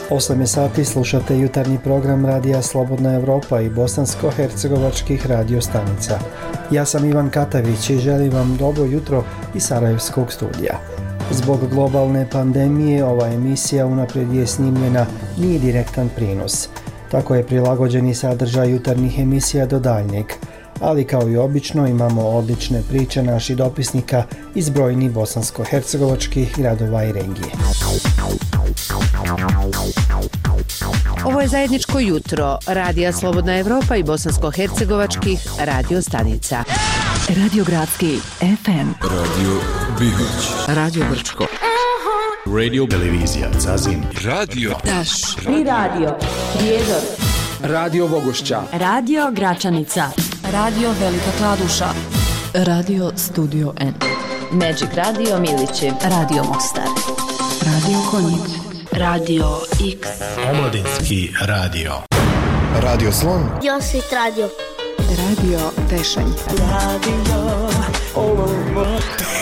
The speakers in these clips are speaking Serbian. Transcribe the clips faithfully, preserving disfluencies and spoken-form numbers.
osam je sati, slušate jutarnji program Radija Slobodna Evropa i bosansko-hercegovačkih radio stanica. Ja sam Ivan Katavić i želim vam dobro jutro iz Sarajevskog studija. Zbog globalne pandemije ova emisija unaprijed je snimljena, nije direktan prijenos. Tako je prilagođeni sadržaj jutarnjih emisija do daljnjeg. Ali kao i obično imamo odlične priče naših dopisnika iz brojnih bosansko-hercegovačkih gradova i regije. Ovo je zajedničko jutro Radija Slobodna Evropa i bosansko-hercegovačkih radio stanica. Radio Gradski F M, Radio Bihoć, Radio Brčko, Radio Televizija Zazin, Radio Daš, Tri radio Prijedor, Radio Vogošća, Radio Gračanica, Radio Velika Kladuša, Radio Studio N, Magic Radio Milići, Radio Mostar, Radio Konjic, Radio X, Omladinski radio, Radio Slon, Josit Radio, Radio Tešanj, Radio Olovo,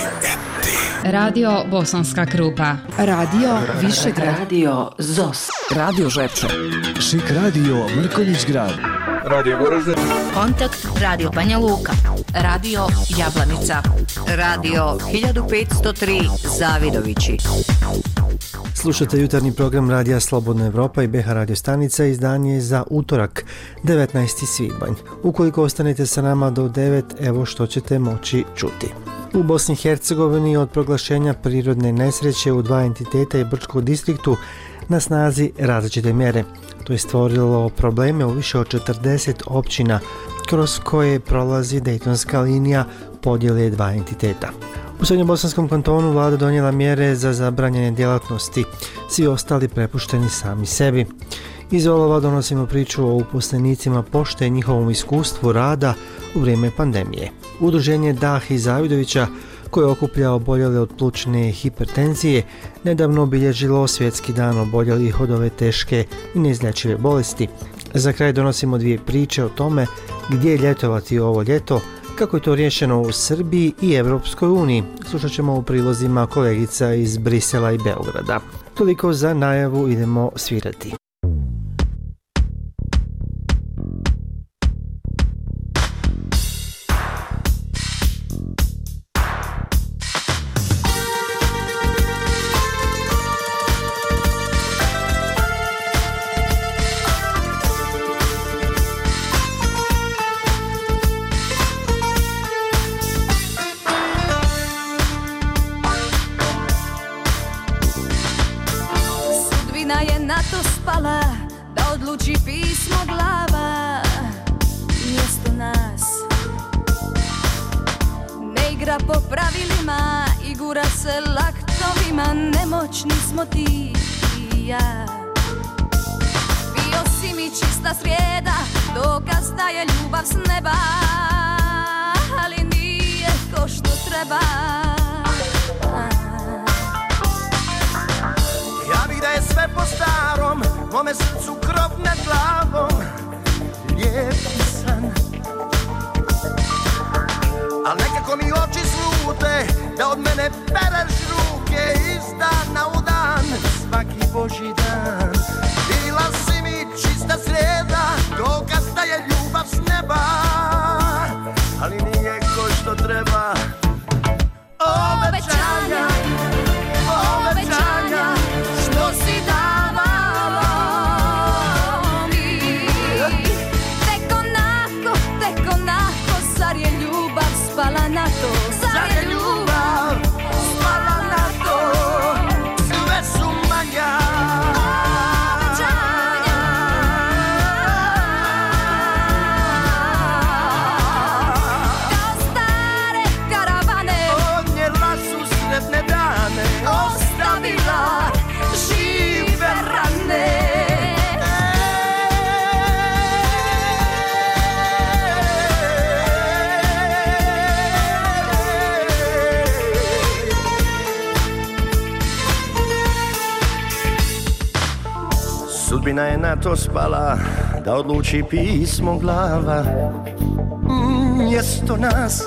Radio Bosanska Krupa, Radio Višegrad, Radio Zos, Radio Žepče, Šik radio Mrkonjić grad, Radio Goražde, Kontakt Radio Banja Luka, Radio Jablanica, Radio hiljadu petsto tri Zavidovići. Slušate jutarnji program Radija Slobodna Evropa i B H radio stanica, izdanje za utorak, devetnaesti svibanj. Ukoliko ostanete sa nama do devet, evo što ćete moći čuti. U Bosni i Hercegovini od proglašenja prirodne nesreće u dva entiteta i Brčkom distriktu na snazi različite mjere. To je stvorilo probleme u više od četrdeset općina kroz koje prolazi Dejtonska linija podjele dva entiteta. U Srednjobosanskom kantonu vlada donijela mjere za zabranjene djelatnosti, svi ostali prepušteni sami sebi. Iz Olova donosimo priču o uposlenicima pošte i njihovom iskustvu rada u vrijeme pandemije. Udruženje Dah iz Zavidovića, koje okuplja oboljele od plućne hipertenzije, nedavno obilježilo svjetski dan oboljelih od ove teške i neizlječive bolesti. Za kraj donosimo dvije priče o tome gdje ljetovati ovo ljeto, kako je to riješeno u Srbiji i Evropskoj uniji. Slušat ćemo u prilozima kolegica iz Brisela i Beograda. Toliko za najavu, idemo svirati. Da odluči pismo glava mjesto nas. Ne igra po pravilima i gura se laktovima. Nemoćni smo ti i ja. Bio si mi čista srijeda, dokaz da je ljubav s neba, ali nije ko što treba. Ja bih da je sve po starom, mome srcu krov nad glavom, lijepi san. Al nekako mi oči slute, da od mene pereš ruke iz dana u dan, svaki božji dan. Bila si mi čista srijeda, dokaz da je ljubav s neba, ali nije ko što treba. Obećanja, obećanja, što si davalo mi. Tek onako, tek onako, zar je ljubav spala na to? Zar je ljubav spala na to? Sve su manja obećanja. Kao stare karavane odnijela su sretne dane, ostavila žive rane. Sudbina je na to spala, da odluči pismo glava mjesto nas.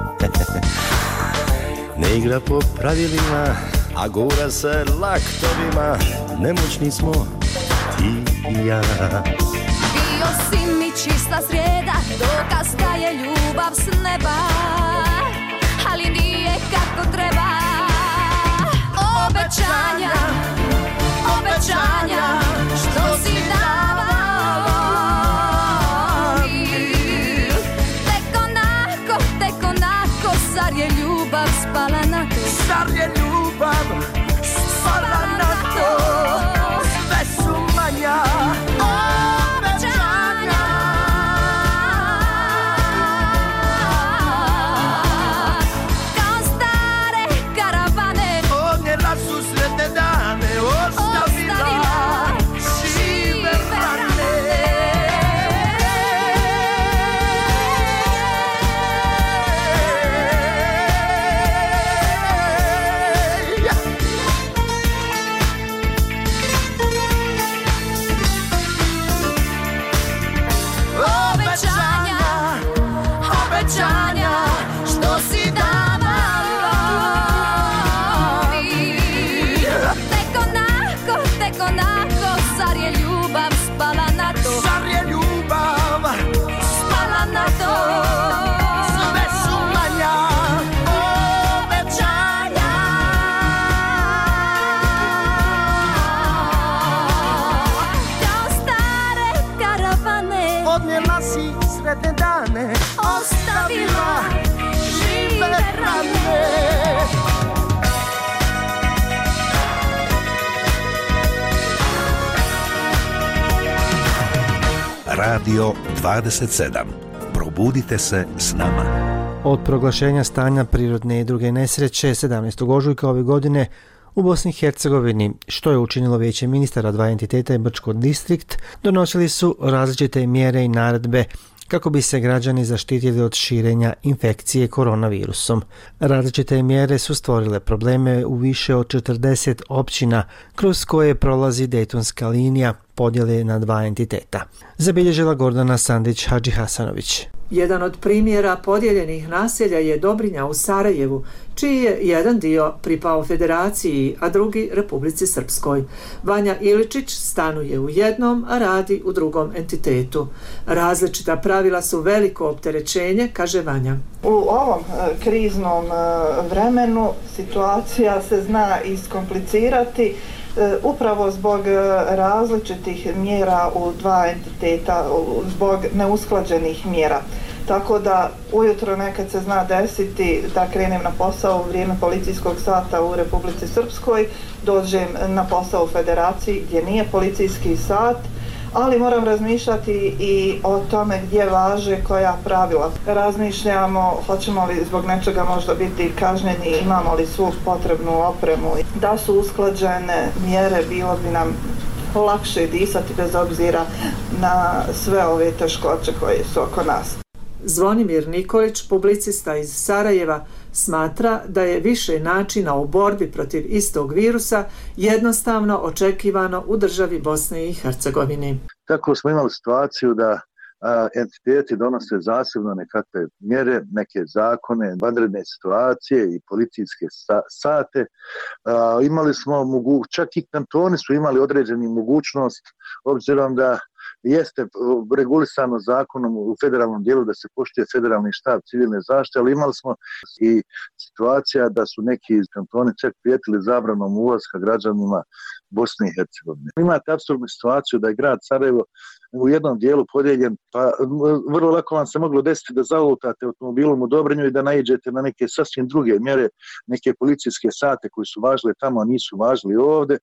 Ne igra po pravilima, a gura se laktovima. Nemoćni smo i ja. Bio si mi čista srijeda, dokaz da je ljubav s neba, ali nije kako treba. Obećanja, obećanja, što si davao mi. Tek onako, tek onako, zar je ljubav spala na to? Zar je ljubav spala na to? Sve su manja obećanja. Kao stare karavane odnijela su sretne dane, ostavila žive rane. Obećanja, obećanja, što si davalo mi. tek onako, tek onako, zar je ljubav spala na to? Zar je ljubav Spala na to. sve su manja obećanja. Kao stare karavane Odnijela si sretne dane, ostavila žive rane. Radio dvadeset sedam. Probudite se s nama. Od proglašenja stanja prirodne i druge nesreće sedamnaestog ožujka ove godine u Bosni i Hercegovini, što je učinilo Vijeće ministara dva entiteta i Brčko distrikt, donosili su različite mjere i naredbe kako bi se građani zaštitili od širenja infekcije koronavirusom. Različite mjere su stvorile probleme u više od četrdeset općina kroz koje prolazi Dejtonska linija podjele na dva entiteta. Zabilježila Gordana Sandić-Hadžihasanović. Jedan od primjera podijeljenih naselja je Dobrinja u Sarajevu, čiji je jedan dio pripao Federaciji, a drugi Republici Srpskoj. Vanja Iličić stanuje u jednom, a radi u drugom entitetu. Različita pravila su veliko opterećenje, kaže Vanja. U ovom e, kriznom e, vremenu situacija se zna iskomplicirati e, upravo zbog e, različitih mjera u dva entiteta, u, zbog neusklađenih mjera. Tako da ujutro nekad se zna desiti da krenem na posao u vrijeme policijskog sata u Republici Srpskoj, dođem na posao u Federaciji gdje nije policijski sat, ali moram razmišljati i o tome gdje važe koja pravila. Razmišljamo hoćemo li zbog nečega možda biti kažnjeni, imamo li svu potrebnu opremu. Da su usklađene mjere, bilo bi nam lakše disati bez obzira na sve ove teškoće koje su oko nas. Zvonimir Nikolić, publicista iz Sarajeva, smatra da je više načina u borbi protiv istog virusa jednostavno očekivano u državi Bosne i Hercegovine. Tako smo imali situaciju da a, entiteti donose zasebno nekakve mjere, neke zakone, vanredne situacije i policijske sa, sate. A, imali smo, mogu, čak i kantoni su imali određeni mogućnost, obzirom da jeste regulisano zakonom u federalnom dijelu da se poštuje federalni štab civilne zaštite, ali imali smo i situacija da su neki kantoni čak prijetili zabranom ulaska građanima Bosne i Hercegovine. Imate apsurdnu situaciju da je grad Sarajevo u jednom dijelu podijeljen, pa vrlo lako vam se moglo desiti da zalutate automobilom u Dobrinju i da naiđete na neke sasvim druge mjere, neke policijske sate koji su važile tamo, a nisu važili ovdje,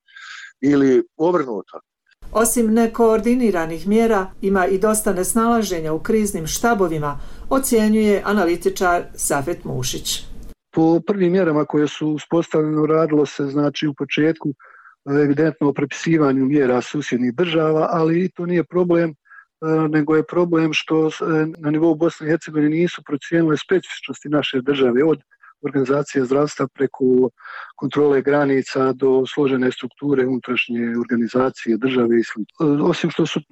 ili obrnuto. Osim nekoordiniranih mjera, ima i dosta nesnalaženja u kriznim štabovima, ocjenjuje analitičar Safet Mušić. Po prvim mjerama koje su uspostavljene radilo se znači u početku evidentno o prepisivanju mjera susjednih država, ali to nije problem, nego je problem što na nivou Bosne i Hercegovine nisu procijenile specifičnosti naše države, od organizacije zdravstva preko kontrole granica do složene strukture unutrašnje organizacije države i sl. Osim što su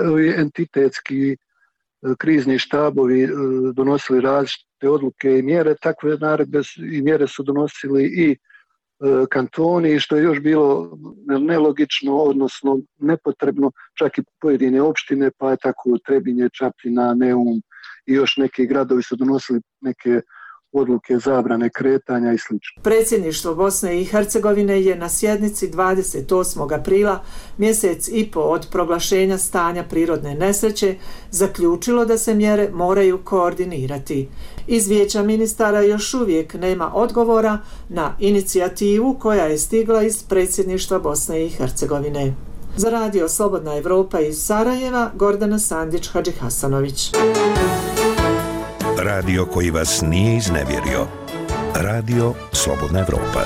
entitetski krizni štabovi donosili različite odluke i mjere, takve naredbe i mjere su donosili i kantoni, što je još bilo nelogično, odnosno nepotrebno, čak i pojedine opštine, pa je tako Trebinje, Čapljina, Neum i još neki gradovi su donosili neke odluke zabrane kretanja i sl. Predsjedništvo Bosne i Hercegovine je na sjednici dvadeset osmog aprila, mjesec i po od proglašenja stanja prirodne nesreće, zaključilo da se mjere moraju koordinirati. Iz Vijeća ministara još uvijek nema odgovora na inicijativu koja je stigla iz predsjedništva Bosne i Hercegovine. Za radio Slobodna Evropa iz Sarajeva, Gordana Sandić-Hadžihasanović. Radio koji vas nije iznevjerio. Radio Slobodna Evropa.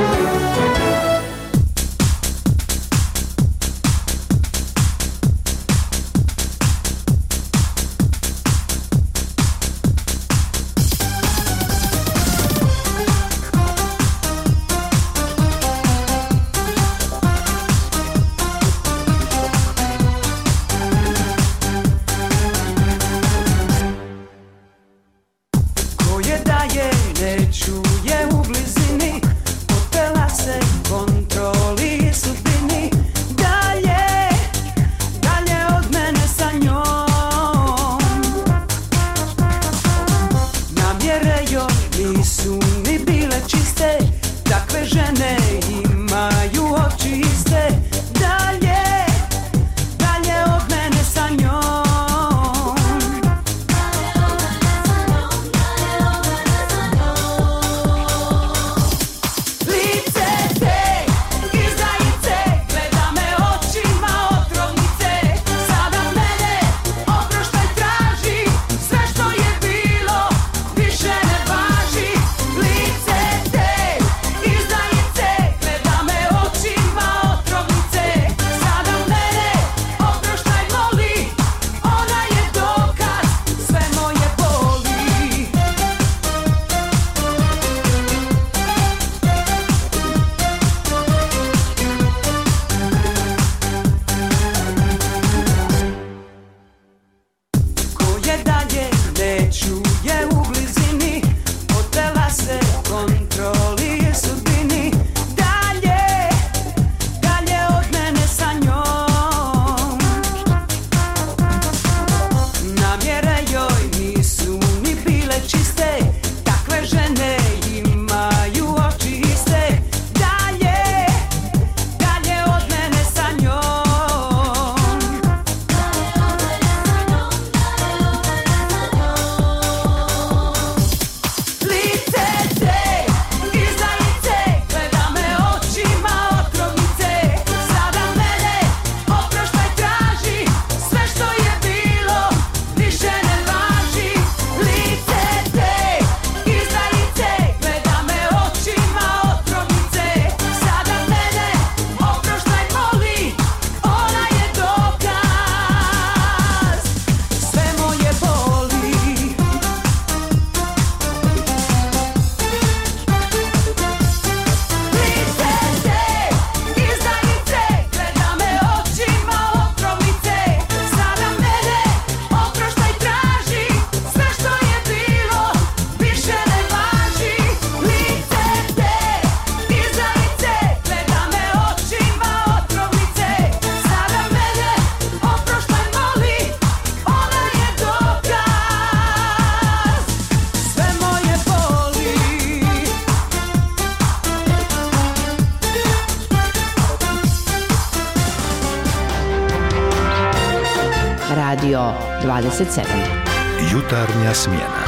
Radio dvadeset sedam. Jutarnja smjena.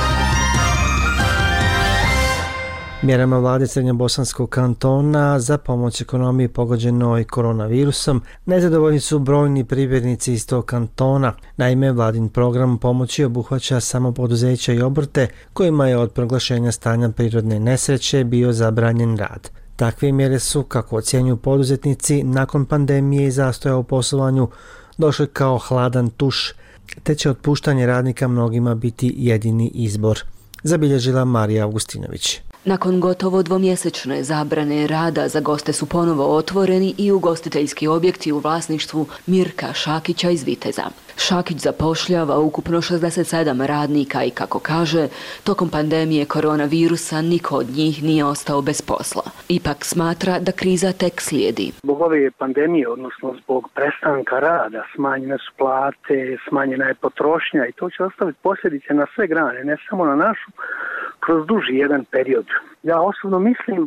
Mjerama vlade Srednjobosanskog kantona za pomoć ekonomiji pogođenoj koronavirusom nezadovoljni su brojni privrednici iz tog kantona. Naime, vladin program pomoći obuhvaća samo poduzeća i obrte kojima je od proglašenja stanja prirodne nesreće bio zabranjen rad. Takve mjere su, kako ocjenjuju poduzetnici, nakon pandemije i zastoja u poslovanju došle kao hladan tuš, te će otpuštanje radnika mnogima biti jedini izbor, zabilježila Marija Augustinović. Nakon gotovo dvomjesečne zabrane rada za goste su ponovo otvoreni i ugostiteljski objekti u vlasništvu Mirka Šakića iz Viteza. Šakić zapošljava ukupno šezdeset sedam radnika i kako kaže, tokom pandemije koronavirusa niko od njih nije ostao bez posla. Ipak smatra da kriza tek slijedi. Zbog ove pandemije, odnosno zbog prestanka rada, smanjene su plate, smanjena je potrošnja i to će ostaviti posljedice na sve grane, ne samo na našu, kroz duži jedan period. Ja osobno mislim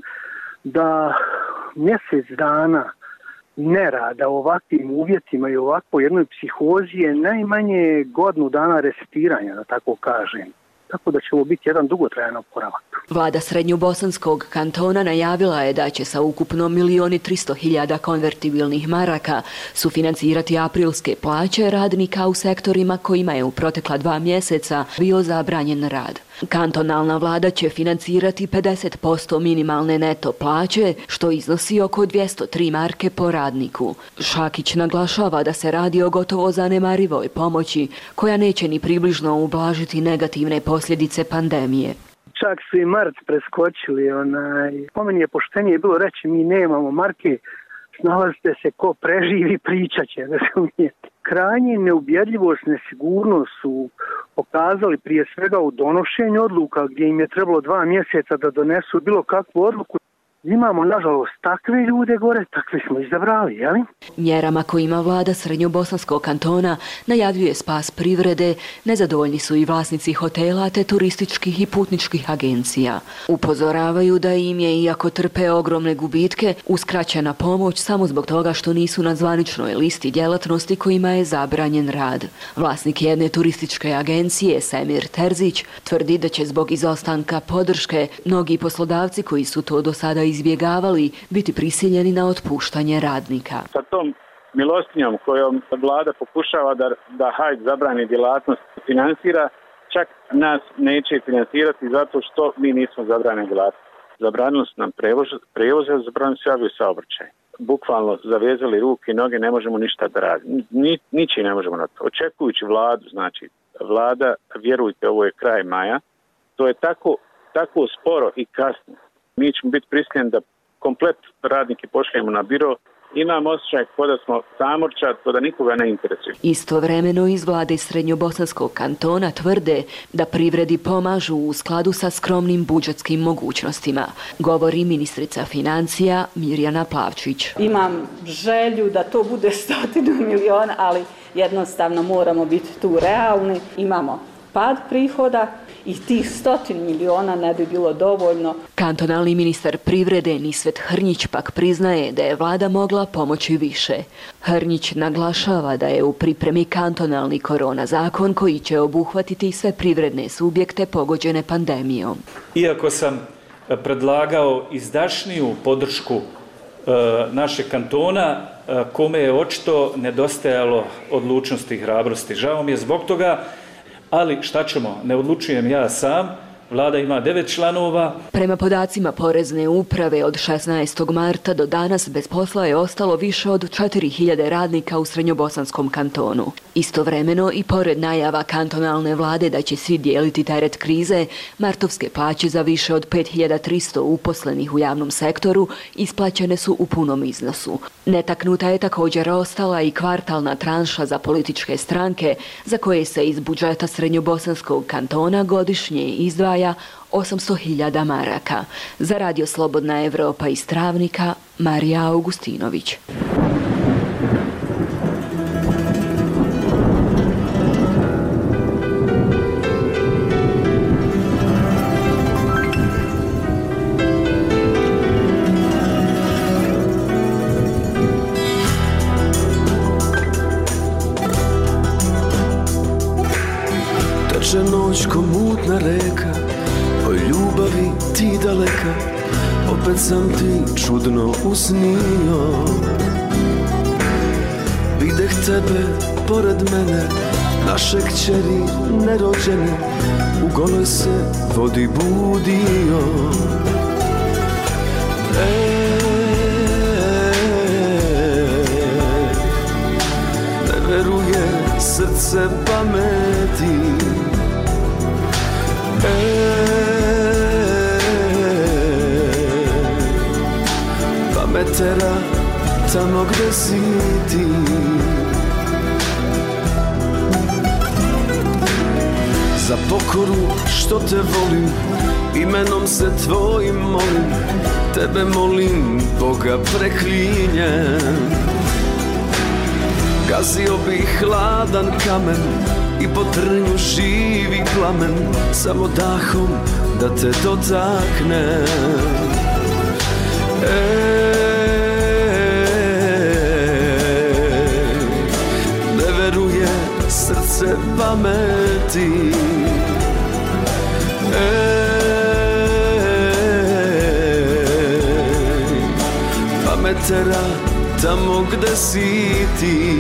da mjesec dana nerada u ovakvim uvjetima i ovakvoj jednoj psihozi je najmanje godinu dana resetiranja, da tako kažem. Tako da će ovo biti jedan dugotrajan oporavak. Vlada Srednjobosanskog kantona najavila je da će sa ukupno milion i tristo hiljada konvertibilnih maraka sufinancirati aprilske plaće radnika u sektorima kojima je u protekla dva mjeseca bio zabranjen rad. Kantonalna vlada će financirati pedeset posto minimalne neto plaće, što iznosi oko dvjesto tri marke po radniku. Šakić naglašava da se radi o gotovo zanemarivoj pomoći, koja neće ni približno ublažiti negativne posljedice pandemije. Čak su i mart preskočili. Onaj. Po meni je poštenije bilo reći mi nemamo marke, snalazite se ko preživi, pričat će. Krajnje neubjedljivost, nesigurnost su pokazali prije svega u donošenju odluka gdje im je trebalo dva mjeseca da donesu bilo kakvu odluku. Imamo, nažalost, takve ljude gore, takve smo izabrali, jeli? Mjerama kojima vlada Srednjobosanskog kantona najavljuje spas privrede, nezadovoljni su i vlasnici hotela te turističkih i putničkih agencija. Upozoravaju da im je, iako trpe ogromne gubitke, uskraćena pomoć samo zbog toga što nisu na zvaničnoj listi djelatnosti kojima je zabranjen rad. Vlasnik jedne turističke agencije, Semir Terzić, tvrdi da će zbog izostanka podrške mnogi poslodavci koji su to do sada izbjegavali biti prisiljeni na otpuštanje radnika. Sa tom milostinjom kojom vlada pokušava da, da hajt zabrani djelatnost finansira, čak nas neće finansirati zato što mi nismo zabranili djelatnost. Zabranili su nam prevoz, prevoze, zabranili su javio saobraćaj. Bukvalno zavezali ruke i noge, ne možemo ništa da radimo. Ni, niči ne možemo na to. Očekujući vladu, znači vlada, vjerujte, ovo je kraj maja, to je tako, tako sporo i kasno. Mi ćemo biti prisiljeni da komplet radnike pošaljemo na biro. Imam osjećaj kao da smo samorčad, kao da nikoga ne interesuje. Istovremeno iz vlade Srednjobosanskog kantona tvrde da privredi pomažu u skladu sa skromnim budžetskim mogućnostima, govori ministrica financija Mirjana Plavčić. Imam želju da to bude stotinu miliona, ali jednostavno moramo biti tu realni. Imamo pad prihoda i tih stotin miliona ne bi bilo dovoljno. Kantonalni ministar privrede Nisvet Hrnjić pak priznaje da je vlada mogla pomoći više. Hrnjić naglašava da je u pripremi kantonalni korona zakon koji će obuhvatiti sve privredne subjekte pogođene pandemijom. Iako sam predlagao izdašniju podršku e, našeg kantona, e, kome je očito nedostajalo odlučnosti i hrabrosti. Žao mi je zbog toga. Ali šta ćemo, ne odlučujem ja sam, vlada ima devet članova. Prema podacima Porezne uprave od šesnaestog marta do danas bez posla je ostalo više od četiri hiljade radnika u Srednjobosanskom kantonu. Istovremeno i pored najava kantonalne vlade da će svi dijeliti teret krize, martovske plaće za više od pet hiljada tristo uposlenih u javnom sektoru isplaćene su u punom iznosu. Netaknuta je također ostala i kvartalna tranša za političke stranke za koje se iz budžeta Srednjobosanskog kantona godišnje izdvaja osamsto hiljada maraka. Za Radio Slobodna Evropa iz Travnika, Marija Augustinović. Teče noć ko mutna reka, o ljubavi ti daleka, opet sam ti čudno usnio. Videh tebe pored mene, naše kćeri nerođene, u goloj se vodi budio. E, ne veruje srce pameti. E, tera tamo gde si ti. Za pokoru što te volim, imenom se tvojim molim, tebe molim, Boga preklinjem. Gazio bih hladan kamen i po trnju živi plamen, samo dahom da te dotaknem. Ej, ne veruje srce pameti. Ej, pametera tamo gde si ti.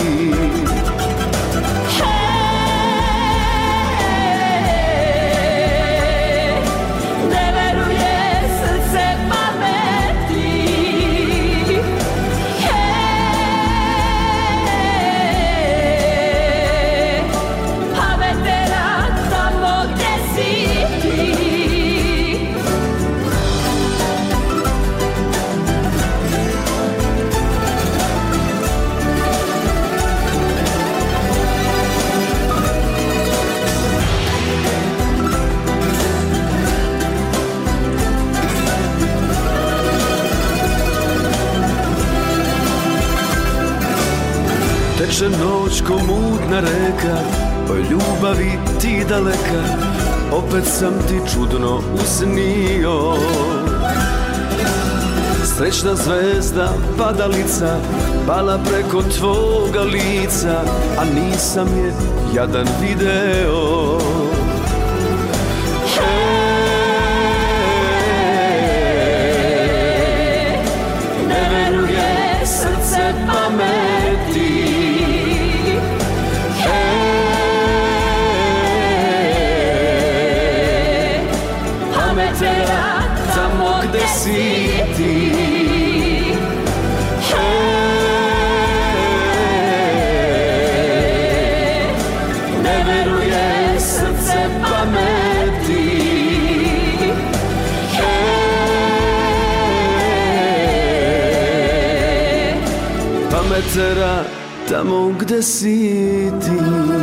Teče noć ko mutna reka, o ljubavi ti daleka, opet sam ti čudno usnio. Srećna zvezda padalica pala preko tvoga lica, a nisam je jadan video. Ej, ne veruje srce pameti. Tamo gde si ti. Ej, ne veruje srce pameti. Ej, pametera tamo gde si ti.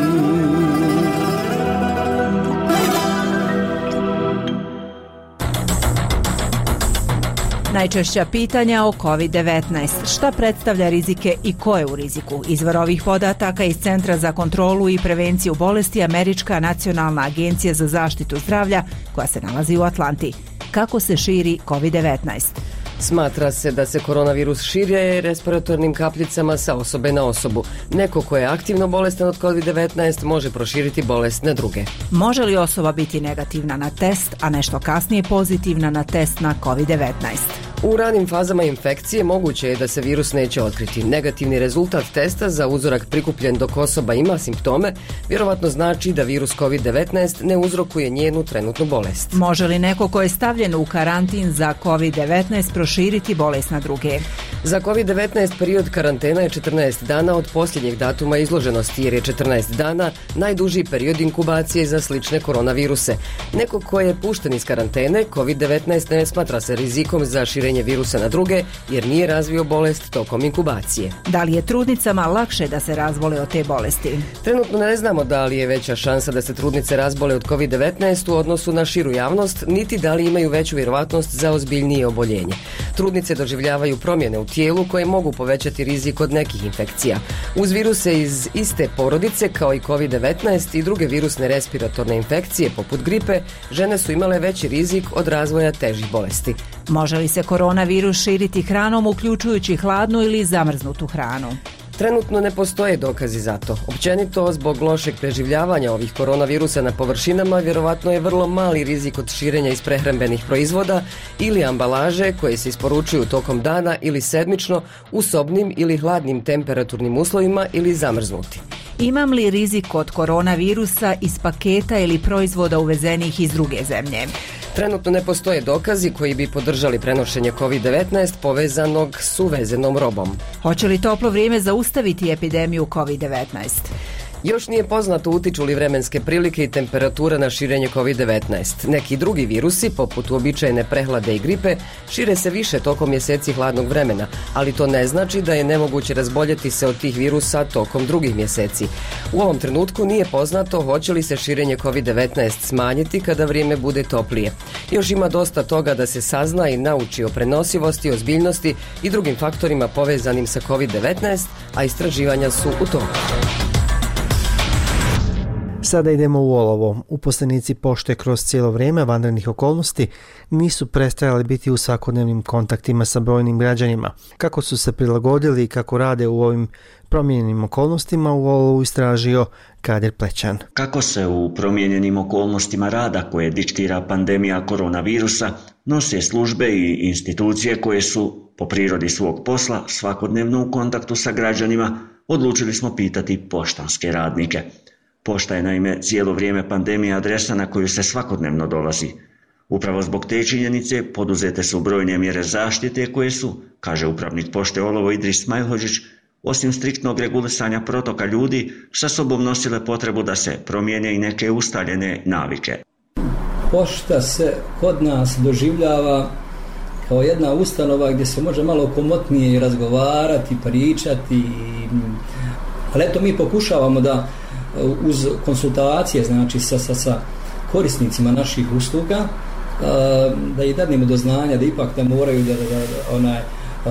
Najčešća pitanja o kovid devetnaest. Šta predstavlja rizike i ko je u riziku? Izvor ovih podataka iz Centra za kontrolu i prevenciju bolesti Američka nacionalna agencija za zaštitu zdravlja koja se nalazi u Atlanti. Kako se širi kovid devetnaest? Smatra se da se koronavirus širi respiratornim kapljicama sa osobe na osobu. Neko ko je aktivno bolestan od kovid devetnaest može proširiti bolest na druge. Može li osoba biti negativna na test, a nešto kasnije pozitivna na test na kovid devetnaest? U ranim fazama infekcije moguće je da se virus neće otkriti. Negativni rezultat testa za uzorak prikupljen dok osoba ima simptome vjerovatno znači da virus kovid devetnaest ne uzrokuje njenu trenutnu bolest. Može li neko ko je stavljen u karantin za kovid devetnaest proširiti bolest na druge? Za kovid devetnaest period karantena je četrnaest dana od posljednjeg datuma izloženosti, jer je četrnaest dana najduži period inkubacije za slične koronaviruse. Neko ko je pušten iz karantene, kovid devetnaest ne smatra se rizikom za širenje virusa na druge, jer nije razvio bolest tokom inkubacije. Da li je trudnicama lakše da se razbole od te bolesti? Trenutno ne znamo da li je veća šansa da se trudnice razbole od kovid devetnaest u odnosu na širu javnost, niti da li imaju veću vjerovatnost za ozbiljnije oboljenje. Trudnice doživljavaju promjene u tijelu koje mogu povećati rizik od nekih infekcija. Uz viruse iz iste porodice kao i kovid devetnaest i druge virusne respiratorne infekcije poput gripe, žene su imale veći rizik od razvoja težih bolesti. Može li se koronavirus širiti hranom uključujući hladnu ili zamrznutu hranu? Trenutno ne postoje dokazi za to. Općenito, zbog lošeg preživljavanja ovih koronavirusa na površinama, vjerovatno je vrlo mali rizik od širenja iz prehrambenih proizvoda ili ambalaže koje se isporučuju tokom dana ili sedmično u sobnim ili hladnim temperaturnim uslovima ili zamrznuti. Imam li rizik od koronavirusa iz paketa ili proizvoda uvezenih iz druge zemlje? Trenutno ne postoje dokazi koji bi podržali prenošenje kovid devetnaest povezanog s uvezenom robom. Hoće li toplo vrijeme zaustaviti epidemiju kovid devetnaest? Još nije poznato utiču li vremenske prilike i temperatura na širenje kovid devetnaest. Neki drugi virusi, poput uobičajene prehlade i gripe, šire se više tokom mjeseci hladnog vremena, ali to ne znači da je nemoguće razboljeti se od tih virusa tokom drugih mjeseci. U ovom trenutku nije poznato hoće li se širenje kovid devetnaest smanjiti kada vrijeme bude toplije. Još ima dosta toga da se sazna i nauči o prenosivosti, ozbiljnosti i drugim faktorima povezanim sa kovid devetnaest, a istraživanja su u toku. Sada idemo u olovo. Uposlenici pošte kroz cijelo vrijeme vanrednih okolnosti nisu prestajali biti u svakodnevnim kontaktima sa brojnim građanima. Kako su se prilagodili i kako rade u ovim promijenjenim okolnostima, u olovu istražio Kadir Plećan. Kako se u promijenjenim okolnostima rada koje diktira pandemija koronavirusa nose službe i institucije koje su po prirodi svog posla svakodnevno u kontaktu sa građanima, odlučili smo pitati poštanske radnike. Pošta je naime cijelo vrijeme pandemije adresa na koju se svakodnevno dolazi. Upravo zbog te činjenice poduzete su brojne mjere zaštite koje su, kaže upravnik pošte Olovo Idris Smajlhođić, osim striktnog regulisanja protoka ljudi, sa sobom nosile potrebu da se promijene i neke ustaljene navike. Pošta se kod nas doživljava kao jedna ustanova gdje se može malo komotnije i razgovarati, pričati, ali eto mi pokušavamo da uz konsultacije, znači sa, sa, sa korisnicima naših usluga, da ih dadnemo do znanja da ipak da moraju da, da, da onaj,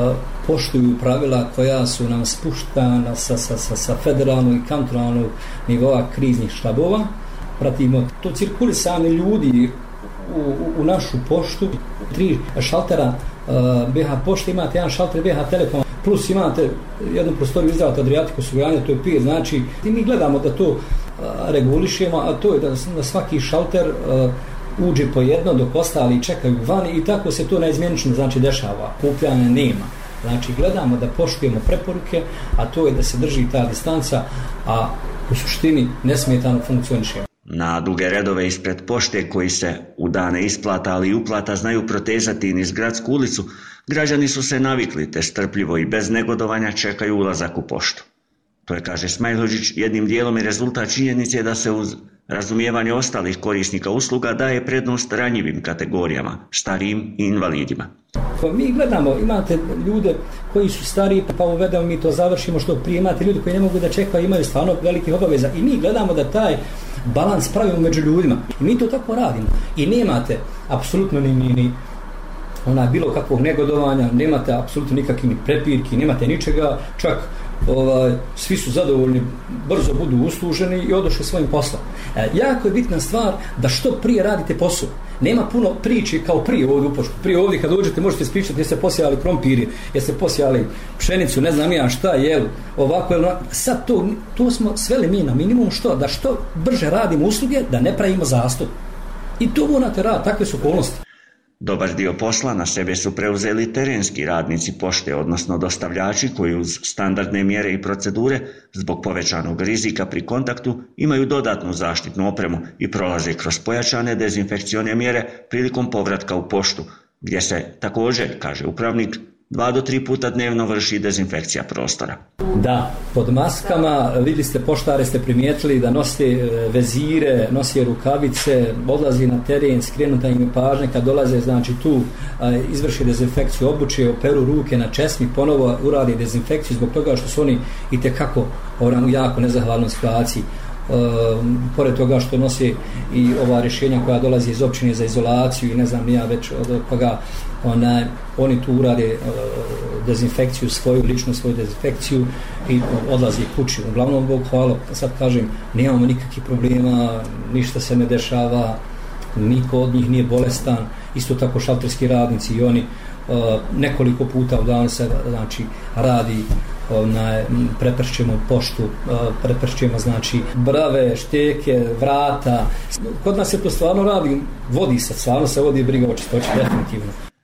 poštuju pravila koja su nam spuštana sa, sa, sa, sa federalnog i kantonalnog nivoa kriznih štabova. Pratimo to cirkulisanje ljudi u, u, u našu poštu. Tri šaltera be ha pošte, imate jedan šalter be ha Telekoma, plus imate jednu prostoriju Izravata Adriatiku osiguranja, to je pet, znači i mi gledamo da to a, regulišemo, a to je da na svaki šalter a, uđe po jedno dok ostali čekaju vani i tako se to neizmjenično znači dešava, kupljanja nema. Znači gledamo da poštujemo preporuke, a to je da se drži ta distanca, a u suštini nesmetano funkcioniše. Na duge redove ispred pošte koji se u dane isplata ali i uplata znaju protezati niz gradsku ulicu, građani su se navikli te strpljivo i bez negodovanja čekaju ulazak u poštu. To je, kaže Smajlhođić, jednim dijelom i rezultat činjenice da se uz razumijevanje ostalih korisnika usluga daje prednost ranjivim kategorijama, starijim i invalidima. Mi gledamo, imate ljude koji su stariji, pa uvedemo mi to završimo što prije, imate ljudi koji ne mogu da čekaju, imaju stvarno velikih obaveza i mi gledamo da taj balans pravimo među ljudima. I mi to tako radimo. I nemate apsolutno ni, ni, ni ona bilo kakvog negodovanja, nemate apsolutno nikakvih ni prepirki, nemate ničega, čak ovaj, svi su zadovoljni, brzo budu usluženi i odošli svojim poslom. E, jako je bitna stvar da što prije radite posao. Nema puno priče kao prije ovdje u poštu. Prije ovdje kad uđete možete ispričati jeste posijali krompiri, jeste posijali pšenicu, ne znam ja šta, jel, ovako, jel, sad to, to smo sveli mi na minimum, što? Da što brže radimo usluge, da ne pravimo zastup. I to morate raditi, takve su okolnosti. Dobar dio posla na sebe su preuzeli terenski radnici pošte, odnosno dostavljači koji uz standardne mjere i procedure zbog povećanog rizika pri kontaktu imaju dodatnu zaštitnu opremu i prolaze kroz pojačane dezinfekcione mjere prilikom povratka u poštu, gdje se također, kaže upravnik, dva do tri puta dnevno vrši dezinfekcija prostora. Da, pod maskama, vidjeli ste, poštare ste primijetili da nose vezire, nose rukavice, odlazi na teren, skrenuta im je pažnja kad dolaze, znači tu izvrši dezinfekciju obuće, operu ruke na česmi, ponovo uradi dezinfekciju zbog toga što su oni itekako u jako nezahvalnoj situaciji. Uh, pored toga što nose i ova rješenja koja dolazi iz općine za izolaciju i ne znam ja već od koga ona, oni tu urade uh, dezinfekciju svoju, ličnu svoju dezinfekciju i odlazi kući. Uglavnom, Bog hvala, sad kažem, nemamo nikakvih problema, ništa se ne dešava, niko od njih nije bolestan, isto tako šalterski radnici i oni uh, nekoliko puta u danu se znači radi, onaj, prepršćemo poštu, prepršćemo znači brave, šteke, vrata. Kod nas se to stvarno radi, vodi se, stvarno se vodi briga o čistoći, definitivno.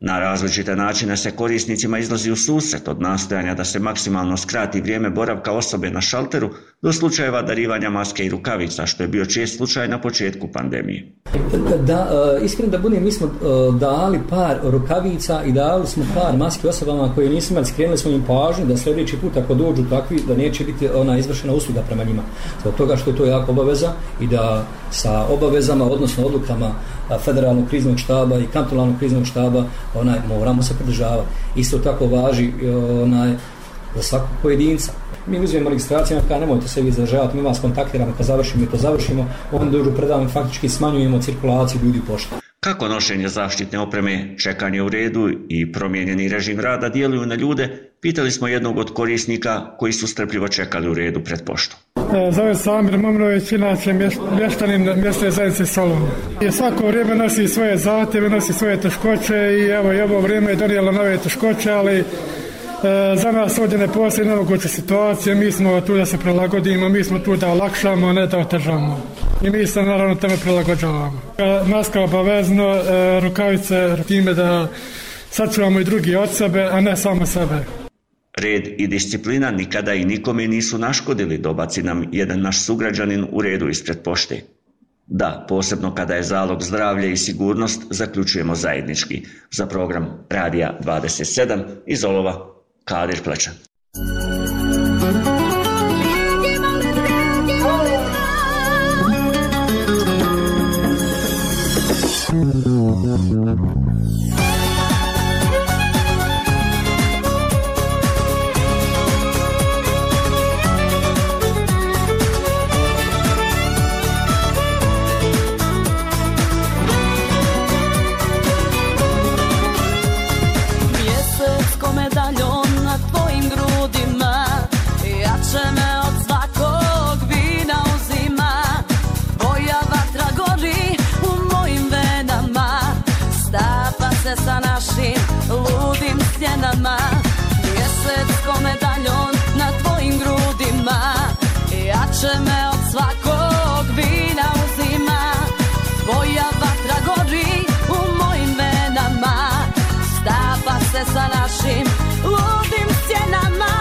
Na različite načine se korisnicima izlazi u susret, od nastojanja da se maksimalno skrati vrijeme boravka osobe na šalteru do slučajeva darivanja maske i rukavica, što je bio čest slučaj na početku pandemije. Da, iskreno da budem, mi smo dali par rukavica i dali smo par maske osobama koje nisu imali, skrenuli smo im pažnju da sljedeći put ako dođu takvi da neće biti ona izvršena usluga prema njima. Zbog toga što je to jako obaveza i da sa obavezama, odnosno odlukama federalnog kriznog štaba i kantonalnog kriznog štaba onaj, moramo se pridržavati. Isto tako važi onaj, za svakog pojedinca. Mi uzmemo registraciju, kada nemojte se vi izražavati, mi vas kontaktiramo, kada završimo i to završimo, onda dođu predavamo, faktički smanjujemo cirkulaciju ljudi u pošti. Kako nošenje zaštitne opreme, čekanje u redu i promijenjeni režim rada djeluju na ljude, pitali smo jednog od korisnika koji su strpljivo čekali u redu pred poštom. Zove se Amir Momrović, inače mještanin mjesne zajednice Solun. I svako vrijeme nosi svoje zahtjeve, nosi svoje teškoće i evo i ovo vrijeme je donijelo nove teškoće, ali za nas ovdje ne postoji nemoguće situacije, mi smo tu da se prilagodimo, mi smo tu da olakšamo, ne da otežamo. I mi se naravno tome prilagođavamo. Maska obavezno, rukavice time da sačuvamo i drugi od sebe, a ne samo sebe. Red i disciplina nikada i nikome nisu naškodili, dobaci nam jedan naš sugrađanin u redu ispred pošte. Da, posebno kada je zalog zdravlje i sigurnost, zaključujemo zajednički. Za program Radija dvadeset sedam iz Olova, Kadir Plečan. Sa našim ludim stjenama, mjesec ko medaljon na tvojim grudima, jače me od svakog vina uzima. Tvoja vatra gori u mojim venama, stapa se sa našim ludim stjenama.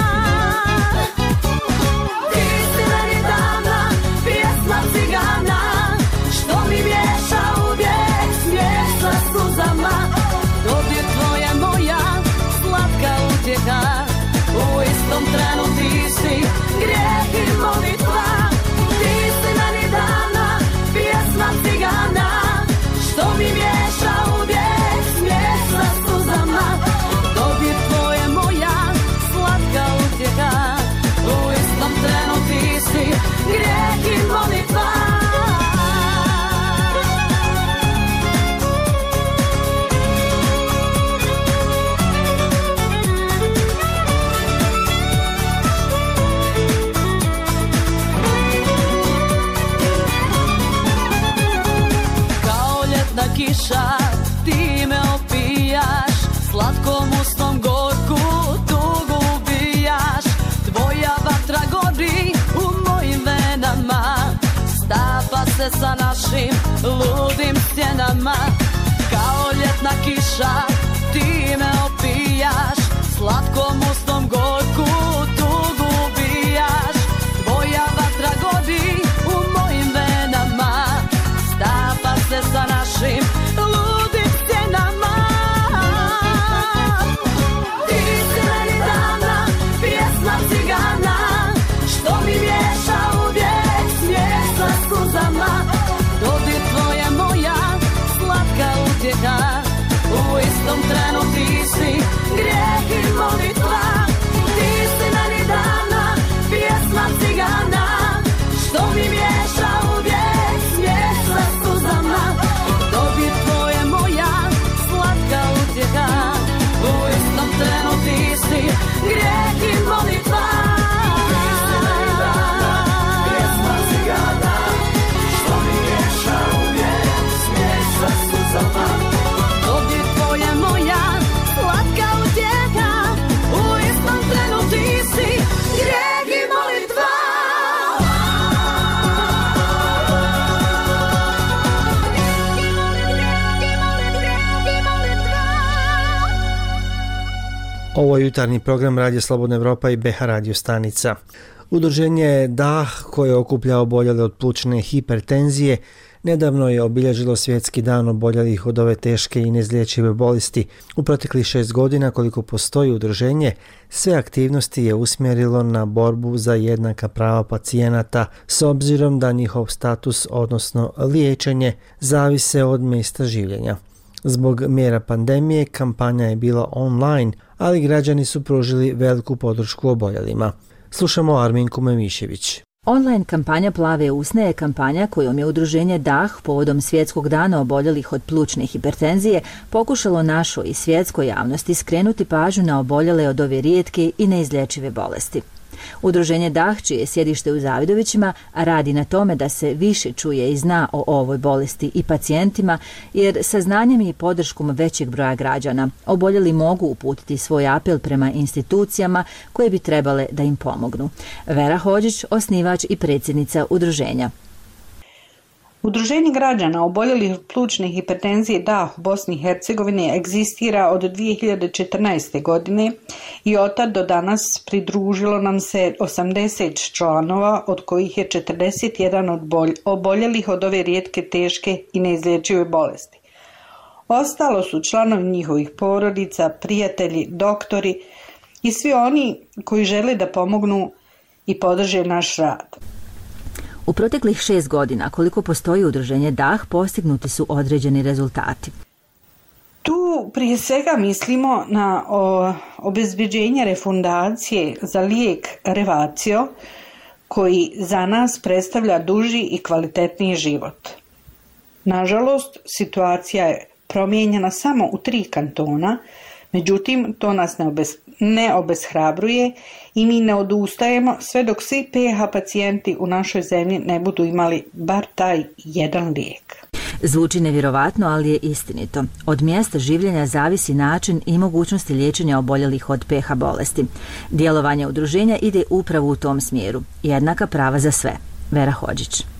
Ti si meni dana, pjesma cigana, što mi miješa uvijek smijeh sa suzama. Dodir tvoje moja slatka utjeha, u istom trenu ti si grijeh i molitva. Ti si meni dana, pjesma cigana, što mi miješa uvijek smijeh sa suzama. Dodir tvoje moja slatka utjeha, u istom trenu ti si grijeh i molitva. Kiša, ti me opijaš, slatkom ustom gorku tugu ubijaš. Tvoja vatra gori u mojim venama, stapa se sa našim ludim stjenama. Kao ljetna kiša, ti me opijaš, slatkom ustom gorku tugu ubijaš. Tvoja vatra gori u mojim venama, stapa se sa našim ludim stjenama. Ti si meni dana, pjesma cigana, što mi miješa uvijek smijeh sa suzama. Dodir tvoje moja slatka utjeha, u istom trenu ti si grijeh i molitva. Ti si meni dana, pjesma cigana, što mi miješa uvijek smijeh sa suzama. Ovo je jutarnji program Radio Slobodna Evropa i B H radio stanica. Udruženje D A H, koje okuplja oboljele od plućne hipertenzije, nedavno je obilježilo svjetski dan oboljelih od ove teške i neizlječive bolesti. U proteklih šest godina koliko postoji udruženje, sve aktivnosti je usmjerilo na borbu za jednaka prava pacijenata, s obzirom da njihov status, odnosno liječenje, zavise od mjesta življenja. Zbog mjera pandemije kampanja je bila online, ali građani su pružili veliku podršku oboljelima. Slušamo Arminku Memišević. Online kampanja Plave usne je kampanja kojom je udruženje D A H povodom svjetskog dana oboljelih od plućne hipertenzije pokušalo našoj i svjetskoj javnosti skrenuti pažnju na oboljele od ove rijetke i neizlječive bolesti. Udruženje D A H, čije je sjedište u Zavidovićima, radi na tome da se više čuje i zna o ovoj bolesti i pacijentima, jer saznanjem i podrškom većeg broja građana oboljeli mogu uputiti svoj apel prema institucijama koje bi trebale da im pomognu. Vera Hodžić, osnivač i predsjednica udruženja. Udruženje građana oboljelih od plućne hipertenzije D A H u Bosni i Hercegovini egzistira od dvije hiljade četrnaeste. godine i od tad do danas pridružilo nam se osamdeset članova, od kojih je četrdeset jedan oboljelih od ove rijetke, teške i neizlječive bolesti. Ostalo su članovi njihovih porodica, prijatelji, doktori i svi oni koji žele da pomognu i podrže naš rad. U proteklih šest godina koliko postoji udruženje D A H postignuti su određeni rezultati. Tu prije svega mislimo na o, obezbeđenje refundacije za lijek Revatio, koji za nas predstavlja duži i kvalitetniji život. Nažalost, situacija je promijenjena samo u tri kantona, međutim to nas ne, obez, ne obeshrabruje i mi ne odustajemo sve dok svi P H pacijenti u našoj zemlji ne budu imali bar taj jedan lijek. Zvuči nevjerovatno, ali je istinito. Od mjesta življenja zavisi način i mogućnosti liječenja oboljelih od P H bolesti. Djelovanje udruženja ide upravo u tom smjeru. Jednaka prava za sve. Vera Hodžić. E,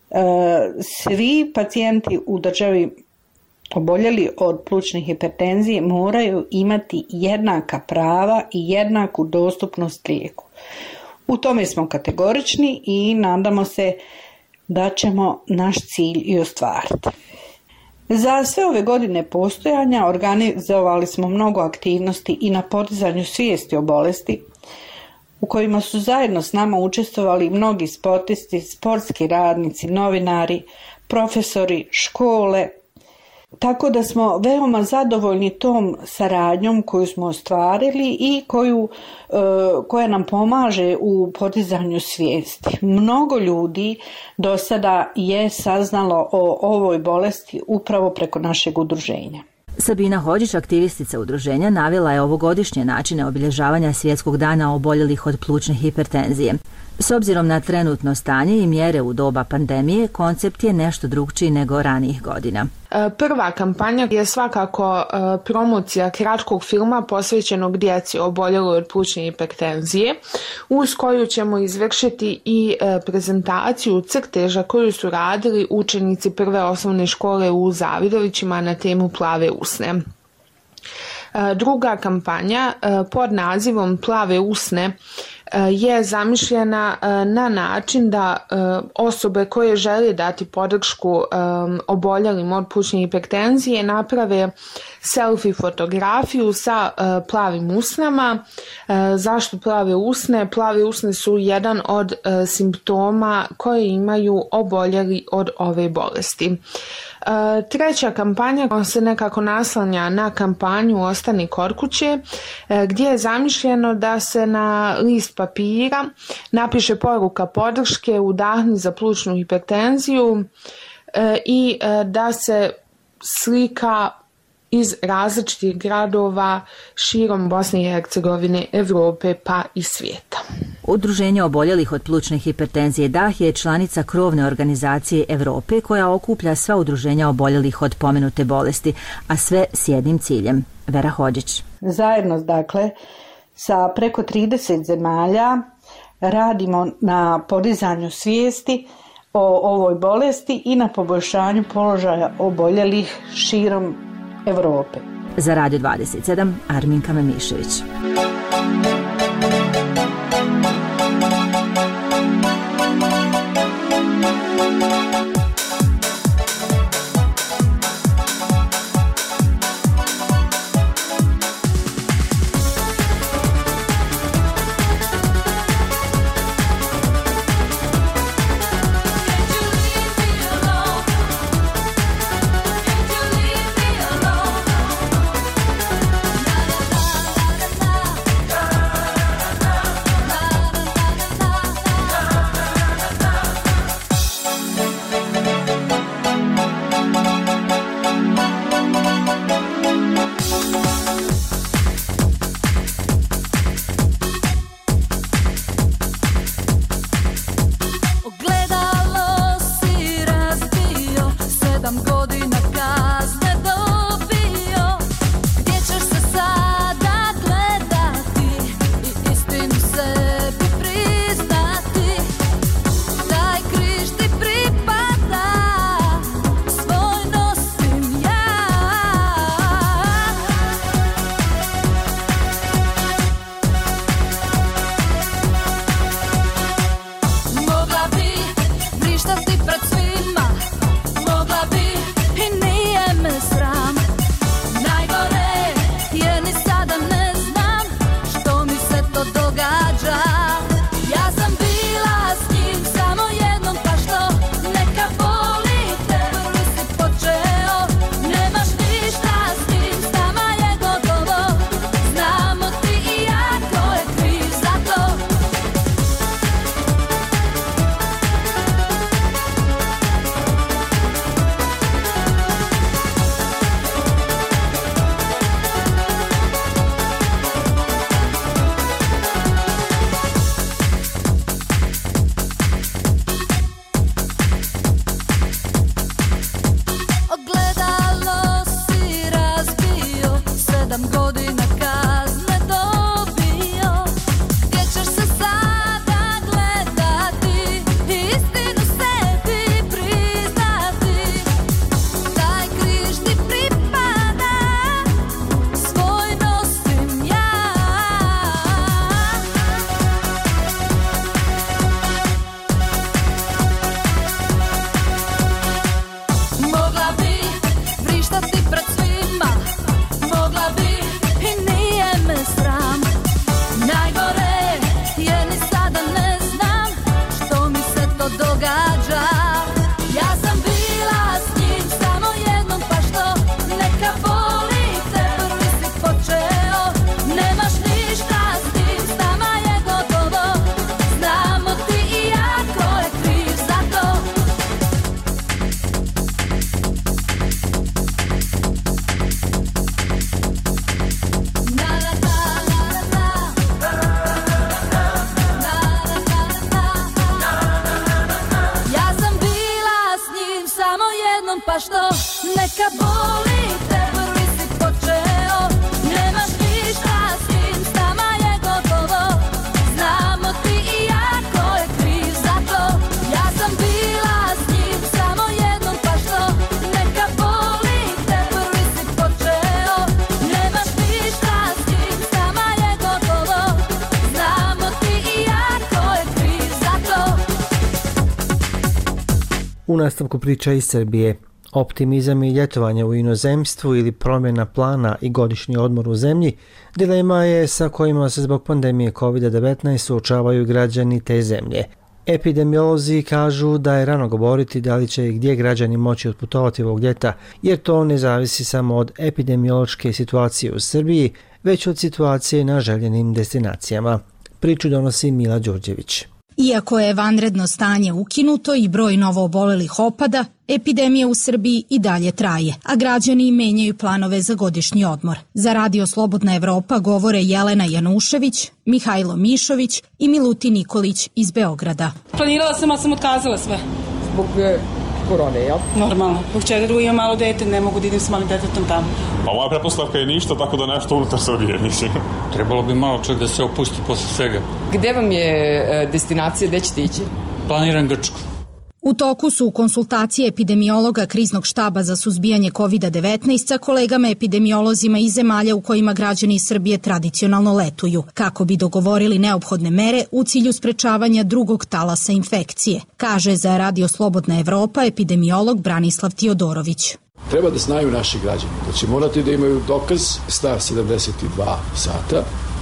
svi pacijenti u državi oboljeli od plućne hipertenzije moraju imati jednaka prava i jednaku dostupnost lijeku. U tome smo kategorični i nadamo se da ćemo naš cilj i ostvariti. Za sve ove godine postojanja organizovali smo mnogo aktivnosti i na podizanju svijesti o bolesti, u kojima su zajedno s nama učestvovali mnogi sportisti, sportski radnici, novinari, profesori, škole, tako da smo veoma zadovoljni tom saradnjom koju smo ostvarili i koju, e, koja nam pomaže u podizanju svijesti. Mnogo ljudi do sada je saznalo o ovoj bolesti upravo preko našeg udruženja. Sabina Hodžić, aktivistica udruženja, navela je ovogodišnje načine obilježavanja svjetskog dana oboljelih od plućne hipertenzije. S obzirom na trenutno stanje i mjere u doba pandemije, koncept je nešto drugčiji nego ranijih godina. Prva kampanja je svakako promocija kratkog filma posvećenog djeci oboljeloj od plućne hipertenzije, uz koju ćemo izvršiti i prezentaciju crteža koju su radili učenici prve osnovne škole u Zavidovićima na temu Plave usne. Druga kampanja pod nazivom Plave usne je zamišljena na način da osobe koje žele dati podršku oboljelim od plućne hipertenzije naprave selfie fotografiju sa plavim usnama. Zašto plave usne? Plave usne su jedan od simptoma koje imaju oboljeli od ove bolesti. Treća kampanja se nekako naslanja na kampanju Ostani kod kuće, gdje je zamišljeno da se na list papira napiše poruka podrške Udahni za plućnu hipertenziju i da se slika iz različitih gradova širom Bosne i Hercegovine, Europe pa i svijeta. Udruženje oboljelih od plućne hipertenzije D A H je članica krovne organizacije Europe koja okuplja sva udruženja oboljelih od pomenute bolesti, a sve s jednim ciljem. Vera Hodžić. Zajedno, dakle, sa preko trideset zemalja radimo na podizanju svijesti o ovoj bolesti i na poboljšanju položaja oboljelih širom Europe. Za Radio dvadeset sedam, Arminka Memišević. U nastavku priča iz Srbije. Optimizam i ljetovanje u inozemstvu ili promjena plana i godišnji odmor u zemlji dilema je sa kojima se zbog pandemije kovid devetnaest suočavaju građani te zemlje. Epidemiolozi kažu da je rano govoriti da li će i gdje građani moći otputovati ovog ljeta, jer to ne zavisi samo od epidemiološke situacije u Srbiji, već od situacije na željenim destinacijama. Priču donosi Mila Đurđević. Iako je vanredno stanje ukinuto i broj novoobolelih opada, epidemija u Srbiji i dalje traje, a građani menjaju planove za godišnji odmor. Za Radio Slobodna Evropa govore Jelena Janušević, Mihajlo Mišović i Milutin Nikolić iz Beograda. Planirala sam, ali sam otkazala sve. Zbog korone, jel? Normalno. Zbog čega drugo imam malo dete, ne mogu da idem s malim detetom tamo. Pa moja pretpostavka je ništa, tako da nešto unutar Srbije, mislim. Trebalo bi malo čovjek da se opusti posle svega. Gde vam je destinacija, gde ćete ići? Planiram Grčku. U toku su konsultacije epidemiologa Kriznog štaba za suzbijanje kovid devetnaest sa kolegama epidemiolozima iz zemalja u kojima građani iz Srbije tradicionalno letuju, kako bi dogovorili neophodne mere u cilju sprečavanja drugog talasa infekcije, kaže za Radio Slobodna Evropa epidemiolog Branislav Tiodorović. Treba da znaju naši građani da će morati da imaju dokaz star sedamdeset dva sata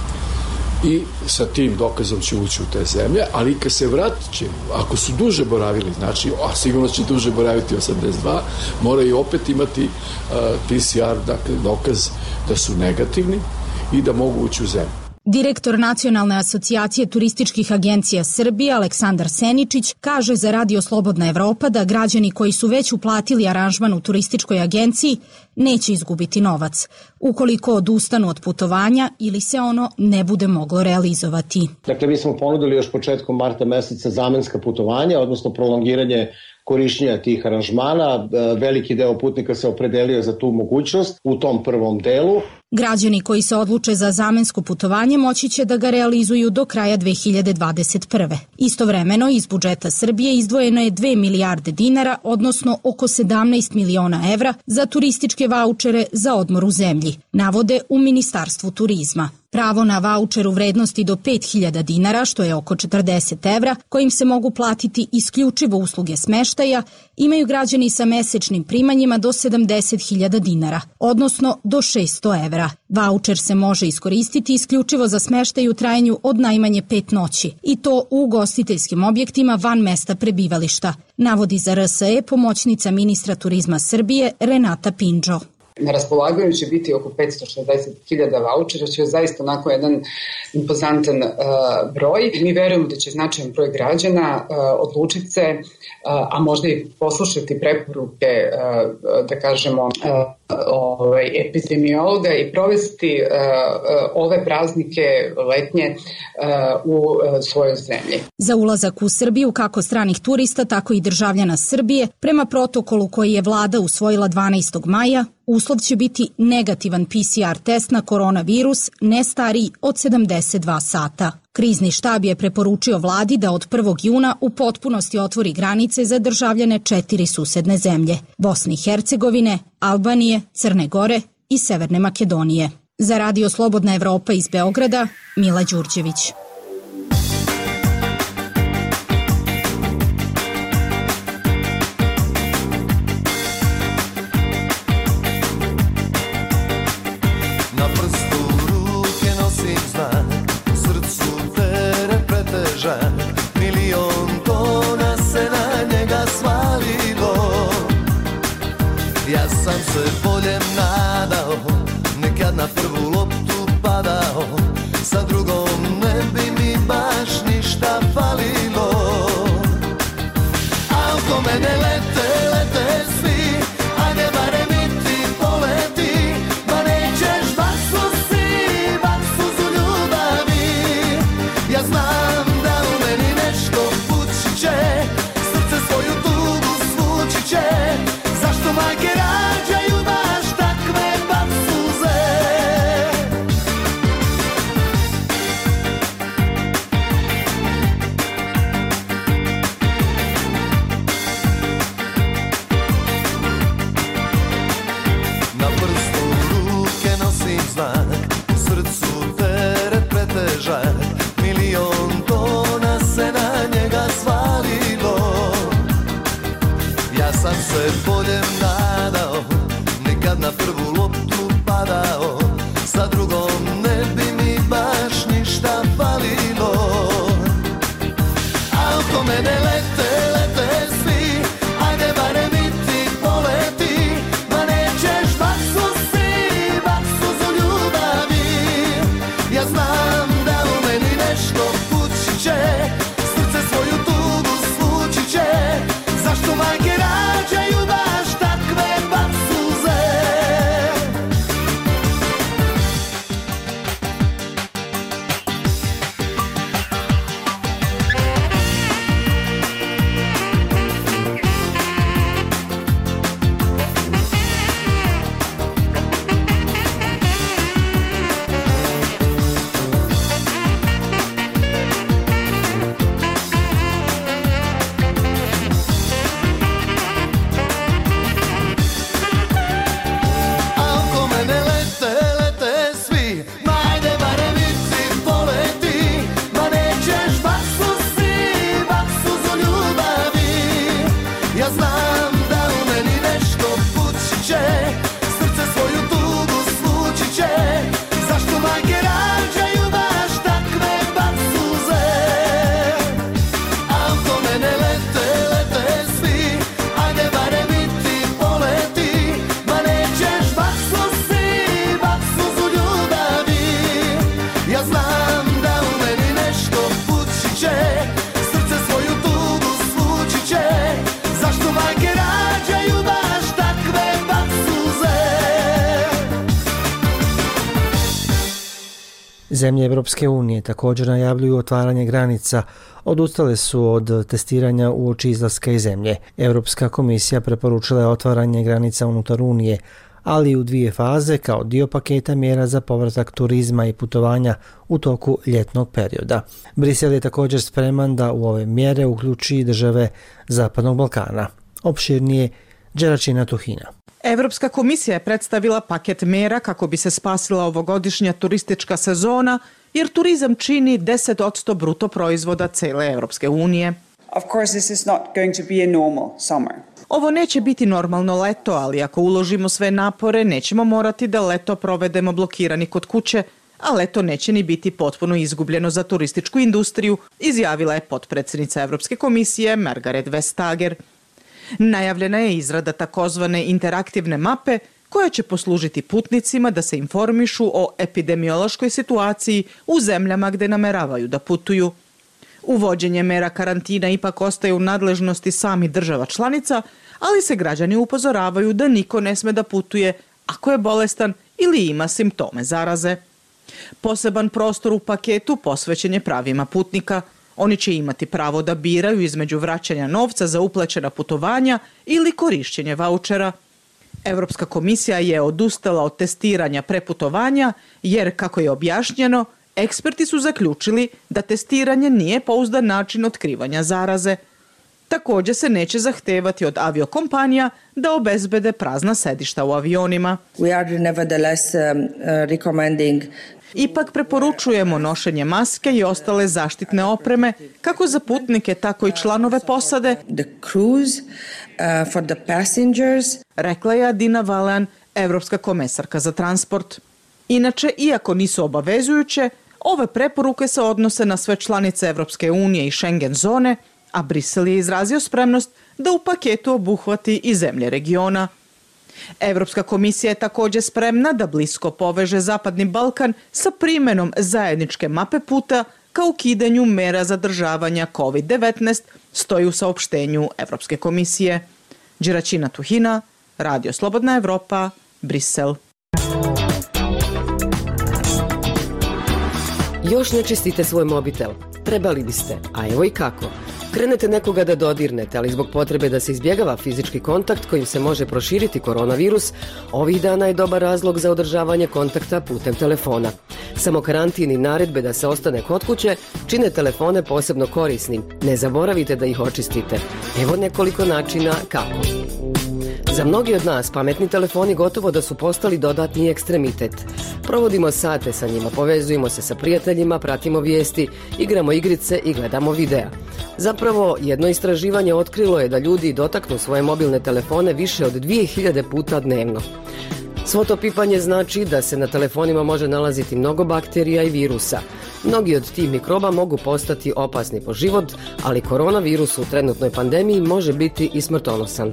i sa tim dokazom će ući u te zemlje, ali kad se vratit će, ako su duže boravili, znači, a sigurno će duže boraviti osamdeset dva, moraju opet imati uh, P C R, dakle, dokaz da su negativni i da mogu ući u zemlju. Direktor Nacionalne asocijacije turističkih agencija Srbije Aleksandar Seničić kaže za Radio Slobodna Evropa da građani koji su već uplatili aranžman u turističkoj agenciji neće izgubiti novac, ukoliko odustanu od putovanja ili se ono ne bude moglo realizovati. Dakle, mi smo ponudili još početkom marta meseca zamenska putovanja, odnosno prolongiranje korišćenja tih aranžmana. Veliki deo putnika se opredelio za tu mogućnost u tom prvom delu. Građani koji se odluče za zamensko putovanje moći će da ga realizuju do kraja dve hiljade dvadeset prve. Istovremeno iz budžeta Srbije izdvojeno je dve milijarde dinara, odnosno oko sedamnaest miliona evra za turističke vaučere za odmor u zemlji, navode u Ministarstvu turizma. Pravo na vaučer u vrednosti do pet hiljada dinara, što je oko četrdeset evra, kojim se mogu platiti isključivo usluge smeštaja, imaju građani sa mesečnim primanjima do sedamdeset hiljada dinara, odnosno do šesto evra. Vaučer se može iskoristiti isključivo za smeštaj u trajanju od najmanje pet noći, i to u ugostiteljskim objektima van mesta prebivališta, navodi za R S E pomoćnica ministra turizma Srbije Renata Pindžo. Na raspolaganju će biti oko petsto šezdeset hiljada vaučera, što je zaista onako jedan impozantan uh, broj. Mi verujemo da će značajan broj građana uh, odlučiti se, uh, a možda i poslušati preporuke, uh, da kažemo, uh, ovaj, epidemiologa i provesti uh, uh, ove praznike letnje uh, u uh, svojoj zemlji. Za ulazak u Srbiju kako stranih turista, tako i državljana Srbije, prema protokolu koji je vlada usvojila dvanaestog maja, uslov će biti negativan P C R test na koronavirus ne stariji od sedamdeset dva sata. Krizni štab je preporučio vladi da od prvog juna u potpunosti otvori granice za državljane četiri susedne zemlje: Bosne i Hercegovine, Albanije, Crne Gore i Severne Makedonije. Za Radio Slobodna Evropa iz Beograda, Mila Đurđević. Milion tona se na njega svalilo. Ja sam se boljem nadao, nekad na prvu loptu padao, sa drugom ne bi mi baš ništa falilo. A oko mene lete, lete svi, ajde barem i ti poleti, ma nećeš baš susi, baš suzu ljubavi. Ja znam da u meni nešto pući će, srce svoju tugu svući će. Zašto majke rađaju baš takve baš suze? Na prstu ruke nosim znak, u srcu teret pretežak. Milion tona se na njega svalilo. Ja sam se boljem nadao, nekad na prvu loptu padao, sa drugom ne bi mi baš ništa falilo. A oko mene lete, lete svi, ajde barem i ti poleti, ma nećeš baš susi, baš suzu ljubavi. Ja znam da u meni nešto pući će, srce svoju tugu svući će. Zašto majke rađaju baš takve baš suze? Zemlje Evropske unije također najavljuju otvaranje granica, odustale su od testiranja uoči izlaska iz zemlje. Europska komisija preporučila je otvaranje granica unutar Unije, ali u dvije faze kao dio paketa mjera za povratak turizma i putovanja u toku ljetnog perioda. Brisel je također spreman da u ove mjere uključi države Zapadnog Balkana. Opširnije Đeračina Tuhina. Evropska komisija je predstavila paket mjera kako bi se spasila ovogodišnja turistička sezona, jer turizam čini deset posto bruto proizvoda cele Evropske unije. Of course, this is not going to be a normal summer. Ovo neće biti normalno leto, ali ako uložimo sve napore, nećemo morati da leto provedemo blokirani kod kuće, a leto neće ni biti potpuno izgubljeno za turističku industriju, izjavila je potpredsjednica Evropske komisije Margrethe Vestager. Najavljena je izrada takozvane interaktivne mape koja će poslužiti putnicima da se informišu o epidemiološkoj situaciji u zemljama gde nameravaju da putuju. Uvođenje mera karantina ipak ostaje u nadležnosti samih država članica, ali se građani upozoravaju da niko ne sme da putuje ako je bolestan ili ima simptome zaraze. Poseban prostor u paketu posvećen je pravima putnika. Oni će imati pravo da biraju između vraćanja novca za uplaćena putovanja ili korišćenje vaučera. Evropska komisija je odustala od testiranja preputovanja jer, kako je objašnjeno, eksperti su zaključili da testiranje nije pouzdan način otkrivanja zaraze. Također se neće zahtevati od aviokompanija da obezbede prazna sedišta u avionima. We are nevertheless um, uh, recommending Ipak preporučujemo nošenje maske i ostale zaštitne opreme kako za putnike, tako i članove posade, the cruise uh, for the passengers, rekla je Adina Valean, evropska komesarka za transport. Inače, iako nisu obavezujuće, ove preporuke se odnose na sve članice Evropske unije i Schengen zone, a Brisel je izrazio spremnost da u paketu obuhvati i zemlje regiona. Evropska komisija je također spremna da blisko poveže Zapadni Balkan sa primjenom zajedničke mape puta ka ukidanju mera zadržavanja kovid devetnaest, stoji u saopštenju Evropske komisije. Đeračina Tuhina, Radio Slobodna Evropa, Brisel. Još ne čistite svoj mobitel? Trebali biste, a evo i kako. Krenete nekoga da dodirnete, ali zbog potrebe da se izbjegava fizički kontakt kojim se može proširiti koronavirus, ovih dana je dobar razlog za održavanje kontakta putem telefona. Samo karantin i naredbe da se ostane kod kuće čine telefone posebno korisnim. Ne zaboravite da ih očistite. Evo nekoliko načina kako. Za mnogi od nas pametni telefoni gotovo da su postali dodatni ekstremitet. Provodimo sate sa njima, povezujemo se sa prijateljima, pratimo vijesti, igramo igrice i gledamo videa. Zapravo, jedno istraživanje otkrilo je da ljudi dotaknu svoje mobilne telefone više od dvije hiljade puta dnevno. Svo to pipanje znači da se na telefonima može nalaziti mnogo bakterija i virusa. Mnogi od tih mikroba mogu postati opasni po život, ali koronavirus u trenutnoj pandemiji može biti i smrtonosan.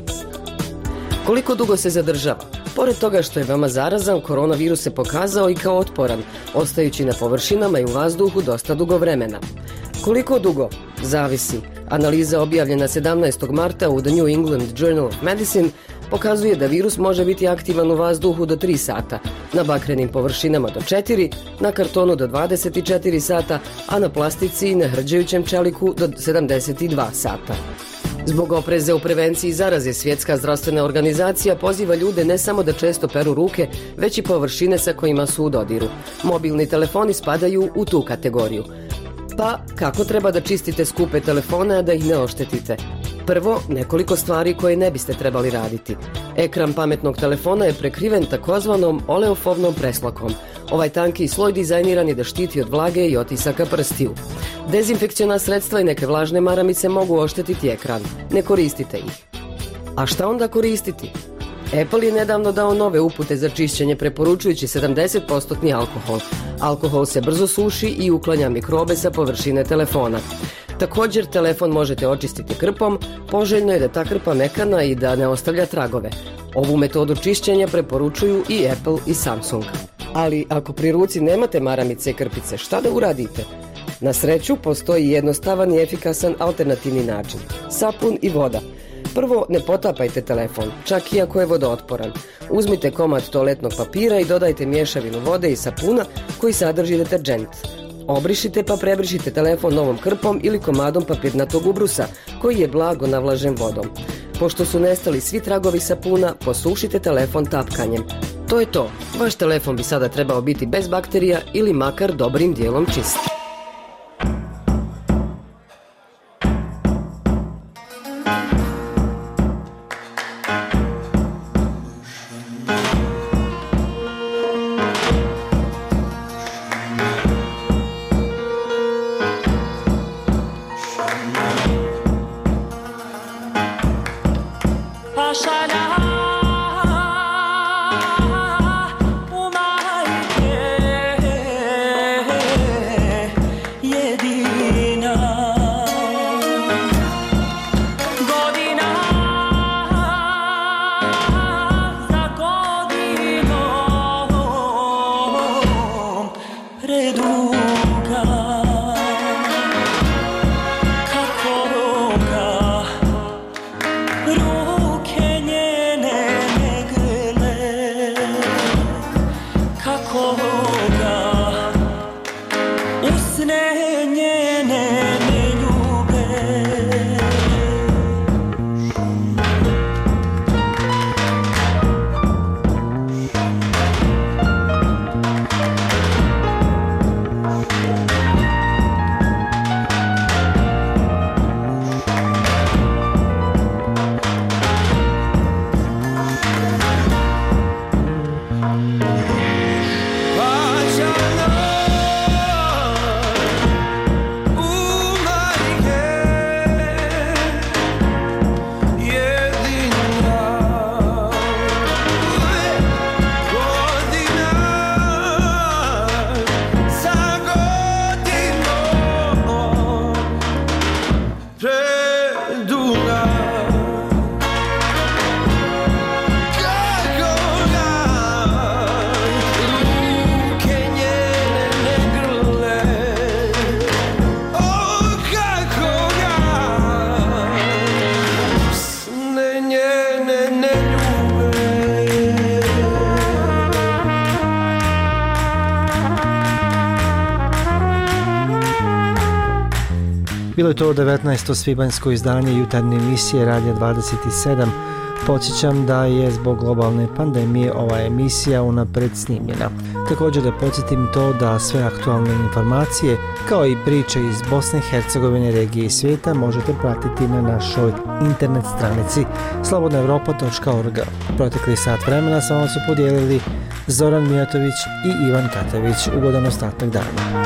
Koliko dugo se zadržava? Pored toga što je veoma zarazan, koronavirus se pokazao i kao otporan, ostajući na površinama i u vazduhu dosta dugo vremena. Koliko dugo? Zavisi. Analiza objavljena sedamnaestog marta u The New England Journal of Medicine pokazuje da virus može biti aktivan u vazduhu do tri sata, na bakrenim površinama do četiri, na kartonu do dvadeset četiri sata, a na plastici i na hrđajućem čeliku do sedamdeset dva sata. Zbog opreze u prevenciji zaraze, Svjetska zdravstvena organizacija poziva ljude ne samo da često peru ruke, već i površine sa kojima su u dodiru. Mobilni telefoni spadaju u tu kategoriju. Pa, kako treba da čistite skupe telefone, a da ih ne oštetite? Prvo, nekoliko stvari koje ne biste trebali raditi. Ekran pametnog telefona je prekriven takozvanom oleofobnom preslakom. Ovaj tanki sloj dizajniran je da štiti od vlage i otisaka prstiju. Dezinfekciona sredstva i neke vlažne maramice mogu oštetiti ekran. Ne koristite ih. A šta onda koristiti? Apple je nedavno dao nove upute za čišćenje, preporučujući sedamdeset posto alkohol. Alkohol se brzo suši i uklanja mikrobe sa površine telefona. Također, telefon možete očistiti krpom, poželjno je da ta krpa mekana i da ne ostavlja tragove. Ovu metodu čišćenja preporučuju i Apple i Samsung. Ali ako pri ruci nemate maramice i krpice, šta da uradite? Na sreću, postoji jednostavan i efikasan alternativni način. Sapun i voda. Prvo, ne potapajte telefon, čak i ako je vodootporan. Uzmite komad toaletnog papira i dodajte mješavinu vode i sapuna koji sadrži deterđent. Obrišite pa prebrišite telefon novom krpom ili komadom papirnatog ubrusa koji je blago navlažen vodom. Pošto su nestali svi tragovi sapuna, posušite telefon tapkanjem. To je to. Vaš telefon bi sada trebao biti bez bakterija ili makar dobrim dijelom čist. Bilo je to devetnaesto svibanjsko izdanje jutarnje emisije Radija dvadeset sedam. Podsjećam da je zbog globalne pandemije ova emisija unapred snimljena. Također da podsjetim to da sve aktualne informacije kao i priče iz Bosne i Hercegovine, regije i svijeta možete pratiti na našoj internet stranici slobodna europa točka org. Protekli sat vremena sa vam su podijelili Zoran Mijatović i Ivan Katević. Ugodan ostatak dana.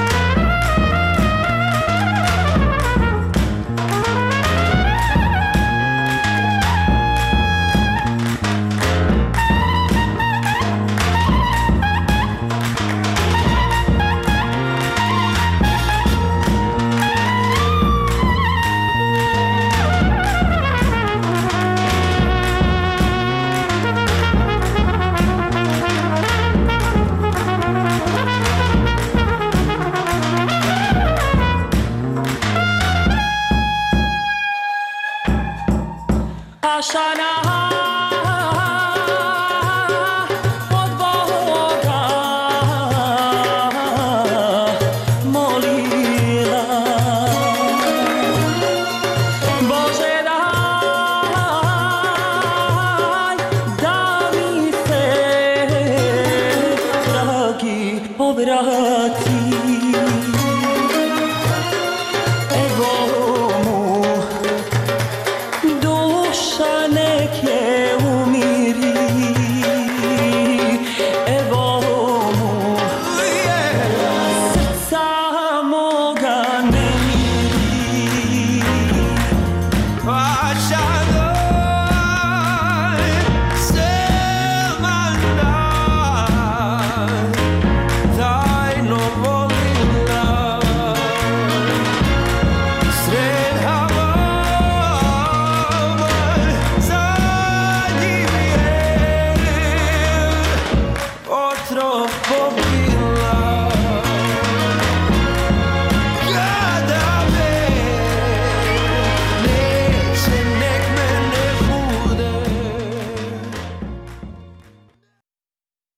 Otro